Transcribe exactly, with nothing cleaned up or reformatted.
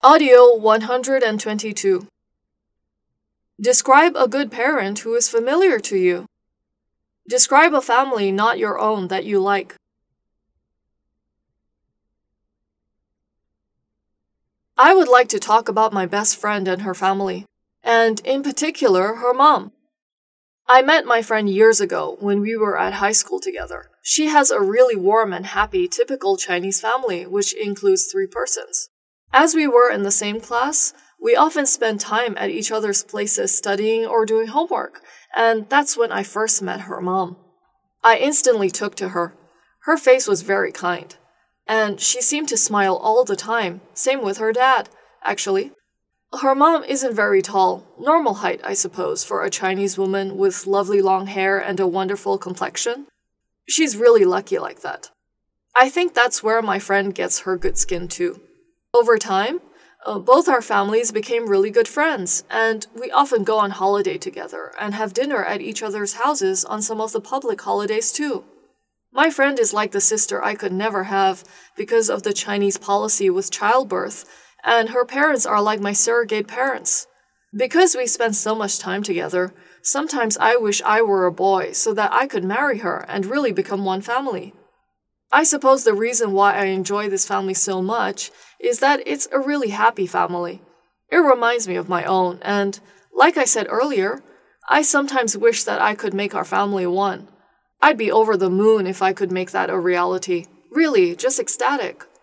Audio one hundred twenty-two. Describe a good parent who is familiar to you. Describe a family not your own that you like. I would like to talk about my best friend and her family, and in particular, her mom. I met my friend years ago when we were at high school together. She has a really warm and happy typical Chinese family, which includes three persons. As we were in the same class, we often spent time at each other's places studying or doing homework, and that's when I first met her mom. I instantly took to her. Her face was very kind, and she seemed to smile all the time, same with her dad, actually. Her mom isn't very tall, normal height, I suppose, for a Chinese woman with lovely long hair and a wonderful complexion. She's really lucky like that. I think that's where my friend gets her good skin too. Over time, uh, both our families became really good friends, and we often go on holiday together and have dinner at each other's houses on some of the public holidays too. My friend is like the sister I could never have because of the Chinese policy with childbirth, and her parents are like my surrogate parents. Because we spend so much time together, sometimes I wish I were a boy so that I could marry her and really become one family. I suppose the reason why I enjoy this family so much is that it's a really happy family. It reminds me of my own, and like I said earlier, I sometimes wish that I could make our family one. I'd be over the moon if I could make that a reality. Really, just ecstatic.